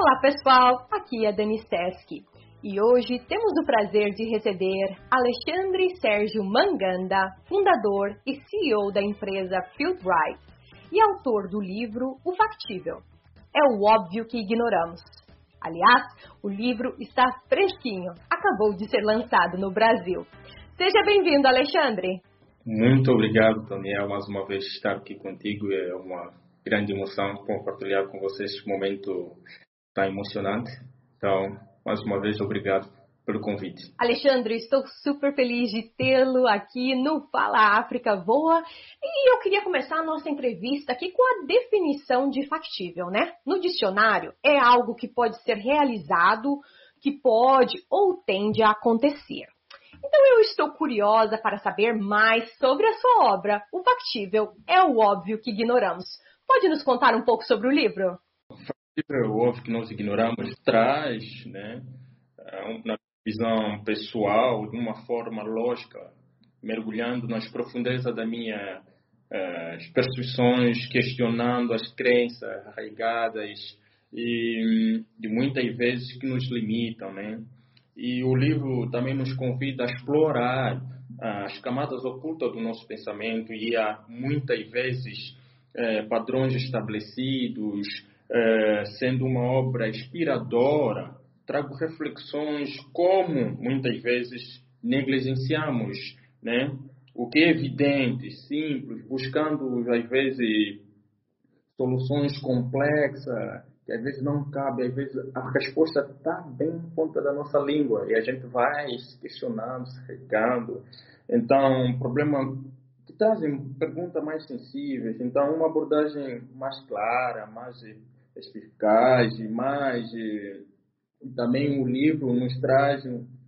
Olá pessoal, aqui é a Dani Seschi e hoje temos o prazer de receber Alexandre Sérgio Manganda, fundador e CEO da empresa Fieldgright e autor do livro O Factível. É o óbvio que ignoramos. Aliás, o livro está fresquinho, acabou de ser lançado no Brasil. Seja bem-vindo, Alexandre. Muito obrigado, Daniel, mais uma vez estar aqui contigo. É uma grande emoção compartilhar com vocês este momento tão emocionante. Então, mais uma vez, obrigado pelo convite. Alexandre, estou super feliz de tê-lo aqui no Fala África Voa. E eu queria começar a nossa entrevista aqui com a definição de factível, né? No dicionário, é algo que pode ser realizado, que pode ou tende a acontecer. Então eu estou curiosa para saber mais sobre a sua obra. O Factível é o óbvio que ignoramos. Pode nos contar um pouco sobre o livro? O Factível é o óbvio que nós ignoramos, traz, né, uma visão pessoal, de uma forma lógica, mergulhando nas profundezas das minhas percepções, questionando as crenças arraigadas e de muitas vezes que nos limitam, né? E o livro também nos convida a explorar as camadas ocultas do nosso pensamento e há muitas vezes padrões estabelecidos, sendo uma obra inspiradora. Trago reflexões como muitas vezes negligenciamos, né? O que é evidente, simples, buscando às vezes soluções complexas, que às vezes não cabe, às vezes a resposta está bem em ponta da nossa língua e a gente vai se questionando, se regando. Então, um problema que trazem perguntas mais sensíveis. Então, uma abordagem mais clara, mais eficaz, mais também o livro nos traz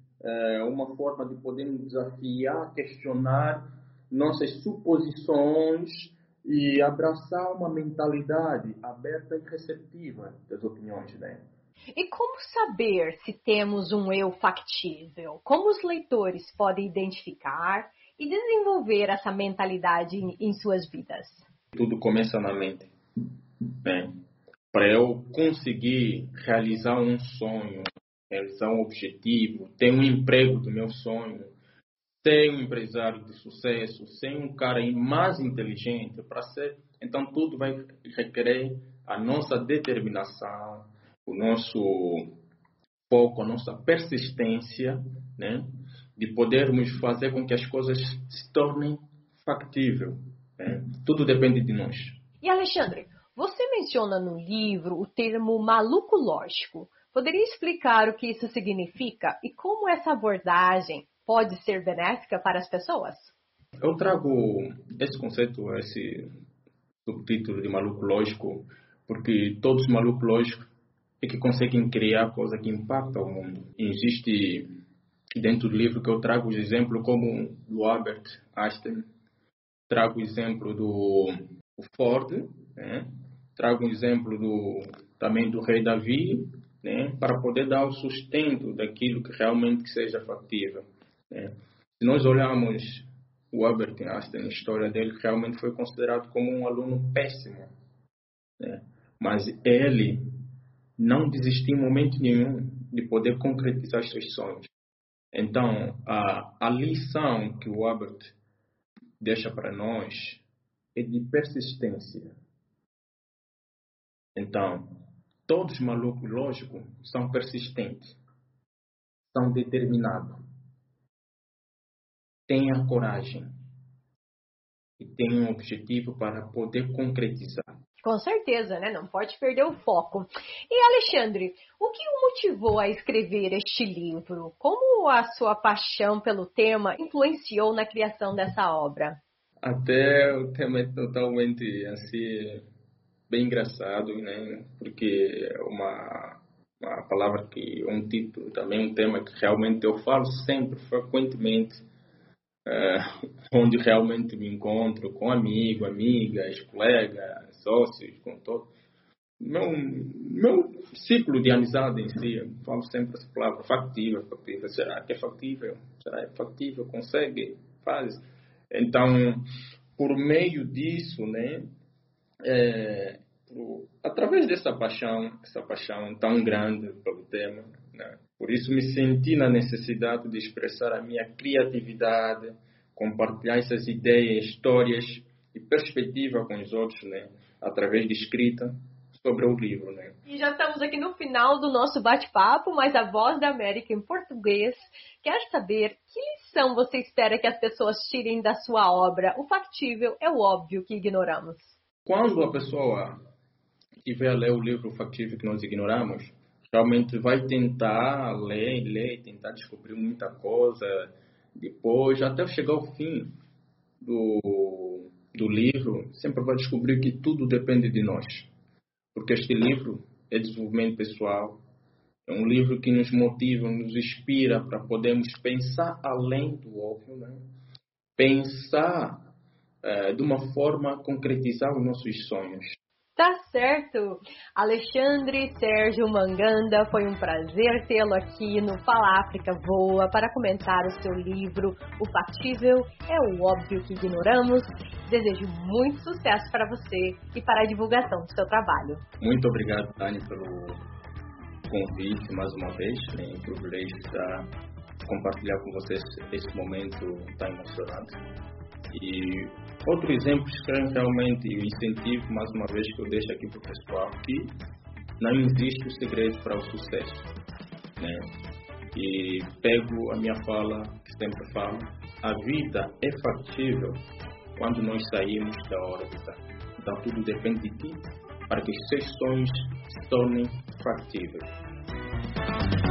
uma forma de podermos desafiar, questionar nossas suposições e abraçar uma mentalidade aberta e receptiva das opiniões, né? E como saber se temos um eu factível? Como os leitores podem identificar e desenvolver essa mentalidade em suas vidas? Tudo começa na mente, né? Para eu conseguir realizar um sonho, realizar um objetivo, ter um emprego do meu sonho, ser um empresário de sucesso, ser um cara mais inteligente para ser, então tudo vai requerer a nossa determinação, o nosso foco, a nossa persistência, né, de podermos fazer com que as coisas se tornem factíveis, né? Tudo depende de nós. E Alexandre, você menciona no livro o termo maluco lógico. Poderia explicar o que isso significa e como essa abordagem pode ser benéfica para as pessoas? Eu trago esse conceito, esse subtítulo de maluco lógico, porque todos os malucos lógicos é que conseguem criar coisa que impacta o mundo. E existe dentro do livro que eu trago os exemplos como do Albert Einstein, trago o exemplo do Ford, né? Trago um exemplo também do rei Davi, né? Para poder dar o sustento daquilo que realmente seja factível, né? Se nós olharmos o Albert Einstein, a história dele realmente foi considerado como um aluno péssimo, né? Mas ele não desistiu em momento nenhum de poder concretizar os seus sonhos. Então, a lição que o Albert deixa para nós é de persistência. Então, todos os malucos, lógico, são persistentes, são determinados, têm a coragem e têm um objetivo para poder concretizar. Com certeza, né? Não pode perder o foco. E Alexandre, o que o motivou a escrever este livro? Como a sua paixão pelo tema influenciou na criação dessa obra? Até o tema é totalmente assim, bem engraçado, né? Porque é uma palavra que é um título, também um tema que realmente eu falo sempre, frequentemente, onde realmente me encontro com amigas, colegas, sócios, com todo. Meu ciclo de amizade em si, eu falo sempre essa palavra, factível. Será que é factível? Será que é factível? Consegue? Faz? Então, por meio disso, né, através dessa paixão, essa paixão tão grande pelo tema, né? Por isso me senti na necessidade de expressar a minha criatividade, compartilhar essas ideias, histórias e perspectiva com os outros, né? Através de escrita sobre o livro, né? E já estamos aqui no final do nosso bate-papo, mas a Voz da América em português quer saber que lição você espera que as pessoas tirem da sua obra. O factível é o óbvio que ignoramos. Quando a pessoa estiver a ler o livro factível que nós ignoramos, realmente vai tentar ler, tentar descobrir muita coisa, depois, até chegar ao fim do livro, sempre vai descobrir que tudo depende de nós. Porque este livro é desenvolvimento pessoal, é um livro que nos motiva, nos inspira para podermos pensar além do óbvio, né? Pensar de uma forma a concretizar os nossos sonhos. Tá certo! Alexandre Sérgio Manganda, foi um prazer tê-lo aqui no Fala África Voa para comentar o seu livro O Factível é o Óbvio que Ignoramos. Desejo muito sucesso para você e para a divulgação do seu trabalho. Muito obrigado, Dani, pelo convite mais uma vez. É um privilégio estar compartilhar com vocês esse momento tão emocionante. E outro exemplo que realmente o incentivo, mais uma vez, que eu deixo aqui para o pessoal, que não existe o segredo para o sucesso, né? E pego a minha fala, que sempre falo, a vida é factível quando nós saímos da órbita. Então tudo depende de ti para que os seus sonhos se tornem factíveis.